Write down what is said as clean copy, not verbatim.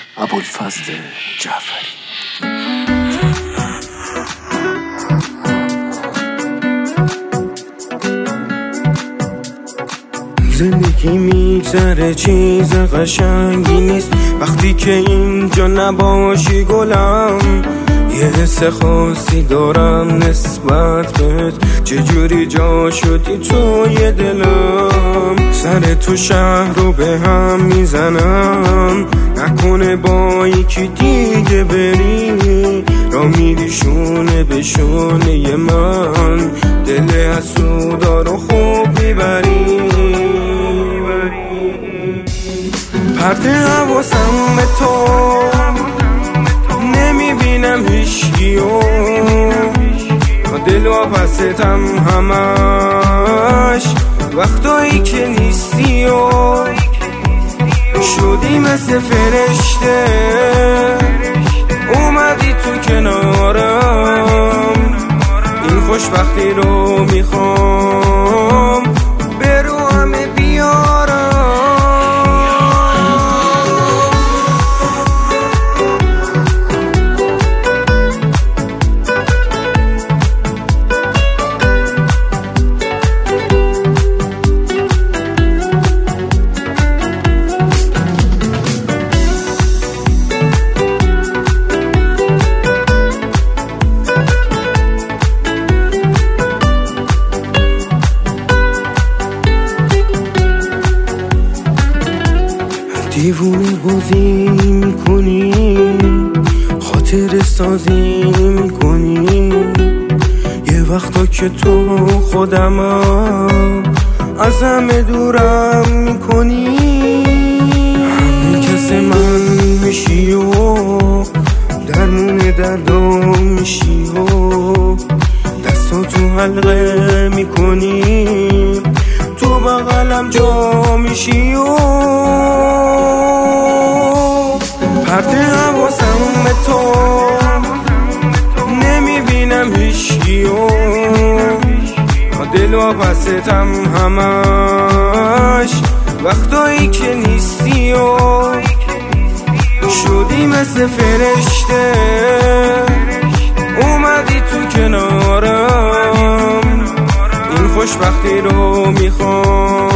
ابوالفضل جعفری. زندگی میگذره چیز قشنگی نیست وقتی که اینجا نباشی گلم. یه حس خاصی دارم نسبت بهت، چجوری جا شدی توی دلم. سر تو شهر رو به هم میزنم، نکنه با یکی دیگه بری. را میری شونه به شونه من، دل حسودا رو خوب میبری. پرت حواسم به تو نمیبینم هیچکیو، دل و پستم همش وقتایی که نیستی و شدی مثل فرشته اومدی تو کنارم. این خوشبختی رو میخوام به رو همه بیارم. دیوونه بازی میکنی، خاطر سازی میکنی. یه وقتا که تو خودمم از همه دورم میکنی. همه کس من میشی و درمون دردام میشی و دستاتو حلقه میکنی، تو بغلم جا میشی و پرت حواسم به تو نمیبینم هیچکیو، دل و پستم همش وقتایی که نیستی و شدی مثل فرشته اومدی تو کنارم. این خوشبختی رو میخوام